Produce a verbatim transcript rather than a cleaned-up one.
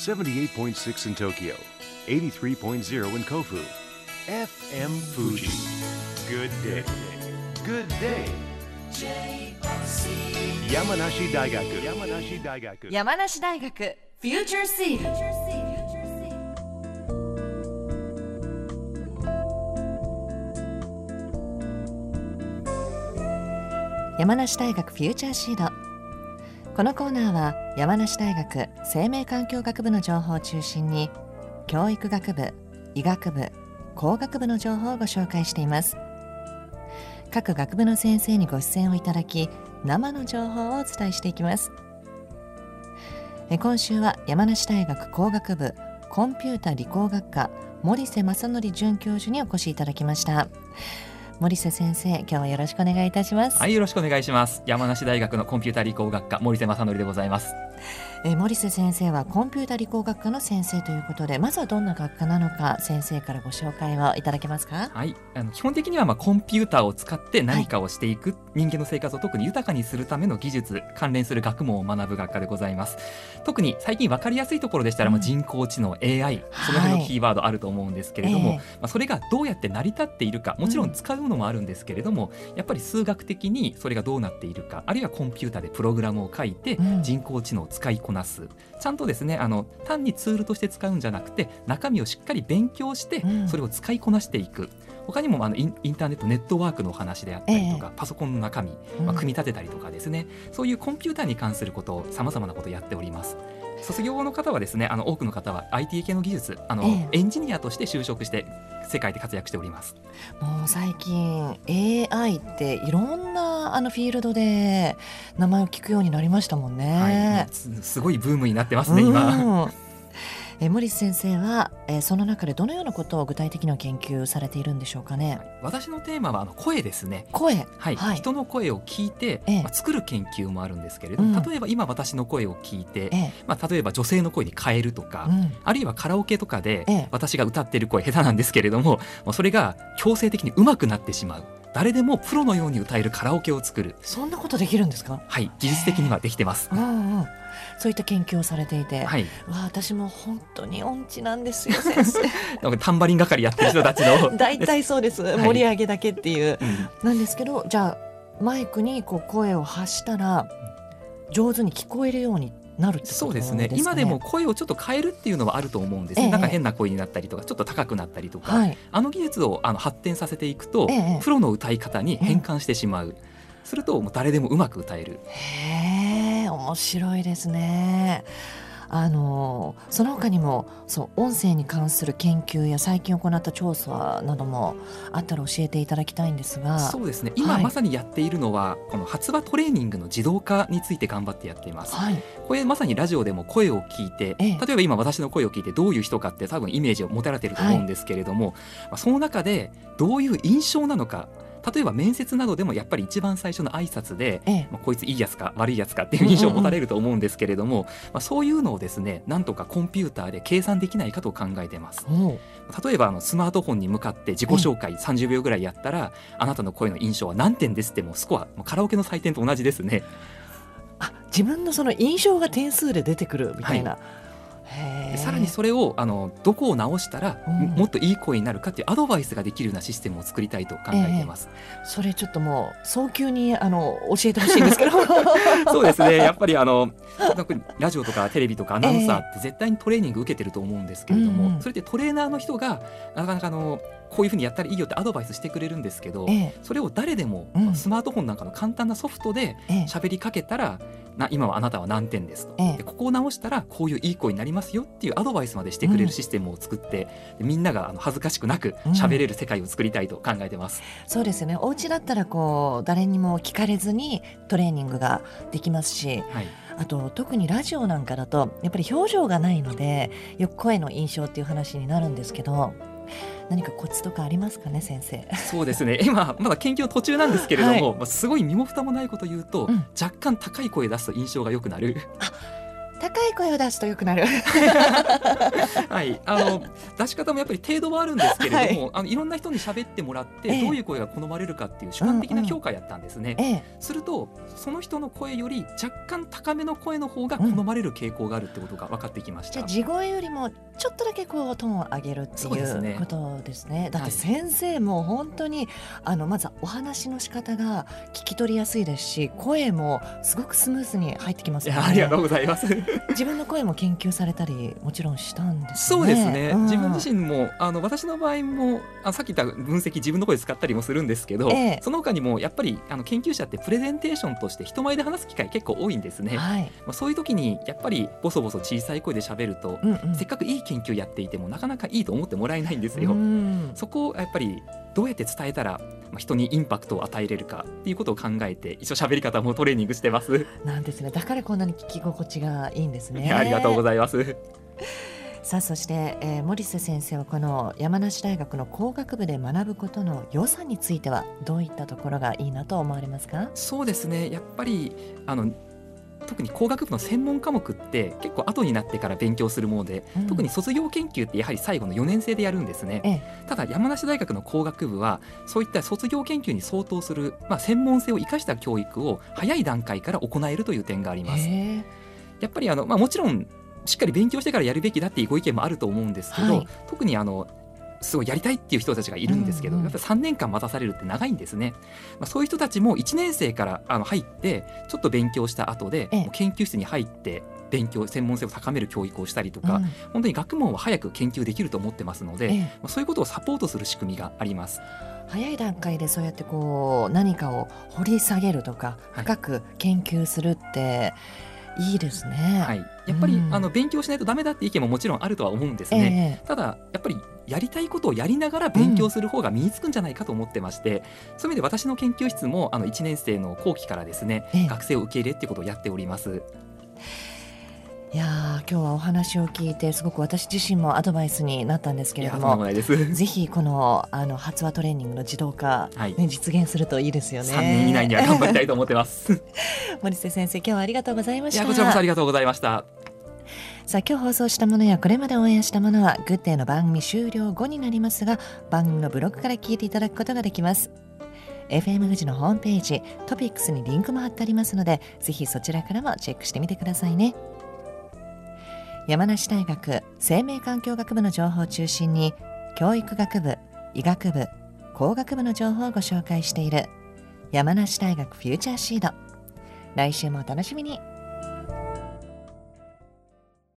seventy-eight point six in Tokyo, eighty-three point zero in Kofu. エフエム Fuji. Good day. Good day. 山梨大学山梨大学山梨大学フューチャーシード。山梨大学フューチャーシード。このコーナーは山梨大学生命環境学部の情報を中心に教育学部、医学部、工学部の情報をご紹介しています。各学部の先生にご出演をいただき、生の情報をお伝えしていきます。え今週は山梨大学工学部コンピュータ理工学科森瀬正則准教授にお越しいただきました。森瀬先生、今日はよろしくお願いいたします。 はい、よろしくお願いします。山梨大学のコンピュータ理工学科森瀬正則でございます。 え森瀬先生はコンピュータ理工学科の先生ということで、まずはどんな学科なのか先生からご紹介をいただけますか？ はい、あの基本的にはまあコンピューターを使って何かをしていく、はい、人間の生活を特に豊かにするための技術関連する学問を学ぶ学科でございます。特に最近分かりやすいところでしたら、うん、人工知能 エーアイ、その辺のキーワードあると思うんですけれども、はい、まあ、それがどうやって成り立っているか、もちろん使うのもあるんですけれども、うん、やっぱり数学的にそれがどうなっているか、あるいはコンピューターでプログラムを書いて人工知能を使いこなす、うん、ちゃんとですね、あの単にツールとして使うんじゃなくて中身をしっかり勉強してそれを使いこなしていく、うん、他にもあのイン、インターネットネットワークのお話であったりとか、えー、パソコンの中身、まあ、組み立てたりとかですね、うん、そういうコンピューターに関することをさまざまなことをやっております。卒業後の方はですね、あの多くの方は アイティー 系の技術、あの、えー、エンジニアとして就職して世界で活躍しております。 もう最近 エーアイ っていろんなあのフィールドで名前を聞くようになりましたもんね。 はい、す, すごいブームになってますね、今。 え森瀬先生は、えー、その中でどのようなことを具体的に研究されているんでしょうかね？ はい、私のテーマはあの声ですね。 声、 はいはい、人の声を聞いて、 ええ、 まあ、作る研究もあるんですけれども、うん、例えば今私の声を聞いて、ええ、まあ、例えば女性の声に変えるとか、うん、あるいはカラオケとかで、ええ、私が歌っている声下手なんですけれども、まあ、それが強制的に上手くなってしまう、誰でもプロのように歌えるカラオケを作る。 そんなことできるんですか？ はい、技術的にはできてます。 うんうん、そういった研究をされていて、 はい、 わ私も本当に音痴なんですよ先生。 なんかタンバリン係やってる人たちの大体そうです、はい、盛り上げだけっていう、 うん、 なんですけど、じゃあマイクにこう声を発したら上手に聞こえるようになるってことですかね？ そうですね、今でも声をちょっと変えるっていうのはあると思うんです、ね、ええ、なんか変な声になったりとかちょっと高くなったりとか、はい、あの技術をあの発展させていくと、ええ、プロの歌い方に変換してしまう、ええ、するともう誰でもうまく歌える。 へー、面白いですね。あのその他にもそう音声に関する研究や最近行った調査などもあったら教えていただきたいんですが。 そうですね、今まさにやっているのは、はい、この発話トレーニングの自動化について頑張ってやっています。はい、これまさにラジオでも声を聞いて、ええ、例えば今私の声を聞いてどういう人かって多分イメージを持たれていると思うんですけれども、はい、まあ、その中でどういう印象なのか、例えば面接などでもやっぱり一番最初の挨拶で、ええ、まあ、こいついいやつか悪いやつかっていう印象を持たれると思うんですけれども、うんうんうん、まあ、そういうのをですね、なんとかコンピューターで計算できないかと考えています。例えばあのスマートフォンに向かって自己紹介さんじゅうびょうぐらいやったら、あなたの声の印象は何点ですって、もうスコア、もうカラオケの採点と同じですね。 あ、自分のその印象が点数で出てくるみたいな、はい、 さらにそれをあのどこを直したら、うん、もっといい声になるかっていうアドバイスができるようなシステムを作りたいと考えています。 えー、それちょっともう早急にあの教えてほしいんですけど。 そうですね、やっぱりあのラジオとかテレビとかアナウンサーって絶対にトレーニング受けてると思うんですけれども、えーうん、それってトレーナーの人がなかなかあのこういうふうにやったらいいよってアドバイスしてくれるんですけど、えー、それを誰でも、うん、スマートフォンなんかの簡単なソフトで喋りかけたら、な今はあなたは何点ですと、ええ、でここを直したらこういういい声になりますよっていうアドバイスまでしてくれるシステムを作って、うん、みんながあの恥ずかしくなく喋れる世界を作りたいと考えてます。 うん、そうですよね、お家だったらこう誰にも聞かれずにトレーニングができますし、はい、あと特にラジオなんかだとやっぱり表情がないのでよく声の印象っていう話になるんですけど、何かコツとかありますかね先生？ そうですね、今まだ研究の途中なんですけれども、はい、すごい身も蓋もないこと言うと、うん、若干高い声出すと印象が良くなる。 あ、 高い声を出すと良くなるはい、あの出し方もやっぱり程度はあるんですけれども、はい、あのいろんな人に喋ってもらって、ええ、どういう声が好まれるかっていう主観的な評価やったんですね、うんうんええ、するとその人の声より若干高めの声の方が好まれる傾向があるってことが分かってきました、うん、 じゃあ地声よりもちょっとだけこうトーンを上げるっていうことですね。だって先生も本当に、はい、あのまずお話の仕方が聞き取りやすいですし、声もすごくスムーズに入ってきますよね。 いや、ありがとうございます自分の声も研究されたりもちろんしたんですね。 そうですね、うん、自分自身もあの私の場合もあさっき言った分析自分の声使ったりもするんですけど、ええ、その他にもやっぱりあの研究者ってプレゼンテーションとして人前で話す機会結構多いんですね、はい、まあ、そういう時にやっぱりボソボソ小さい声で喋ると、うんうん、せっかくいい研究やっていてもなかなかいいと思ってもらえないんですよ。そこをやっぱりどうやって伝えたら人にインパクトを与えれるかっていうことを考えて一応喋り方もトレーニングしてますなんですね。だからこんなに聞き心地がいいんですね。 ありがとうございますさあそして、えー、森瀬先生はこの山梨大学の工学部で学ぶことの良さについてはどういったところがいいなと思われますか？ そうですね、やっぱりあの特に工学部の専門科目って結構後になってから勉強するもので、うん、特に卒業研究ってやはり最後のよねん生でやるんですね、ええ、ただ山梨大学の工学部はそういった卒業研究に相当する、まあ、専門性を生かした教育を早い段階から行えるという点があります。やっぱりあの、まあ、もちろんしっかり勉強してからやるべきだっていうご意見もあると思うんですけど、はい、特にあのすごいやりたいっていう人たちがいるんですけど、うんうん、やっぱりさんねんかん待たされるって長いんですね、まあ、そういう人たちもいちねん生からあの入ってちょっと勉強した後で、もう研究室に入って勉強専門性を高める教育をしたりとか、うん、本当に学問は早く研究できると思ってますので、まあ、そういうことをサポートする仕組みがあります。 早い段階でそうやってこう何かを掘り下げるとか深く研究するって、はい、いいですね、 はい、やっぱり、うん、あの勉強しないとダメだって意見ももちろんあるとは思うんですね、えー、ただやっぱりやりたいことをやりながら勉強する方が身につくんじゃないかと思ってまして、うん、そういう意味で私の研究室もあのいちねん生の後期からですね、えー、学生を受け入れっていうことをやっております。 いや今日はお話を聞いてすごく私自身もアドバイスになったんですけれども、ぜひこの、あの発話トレーニングの自動化、ね、はい、実現するといいですよね。 さんねん以内には頑張りたいと思ってます森瀬先生、今日はありがとうございました。 いやこちらこそありがとうございました。 さあ今日放送したものやこれまでオンエアしたものはグッデイの番組終了後になりますが、番組のブログから聞いていただくことができます。 エフエム 富士のホームページトピックスにリンクも貼ってありますので、ぜひそちらからもチェックしてみてくださいね。山梨大学生命環境学部の情報を中心に教育学部、医学部、工学部の情報をご紹介している山梨大学フューチャーシード。来週もお楽しみに。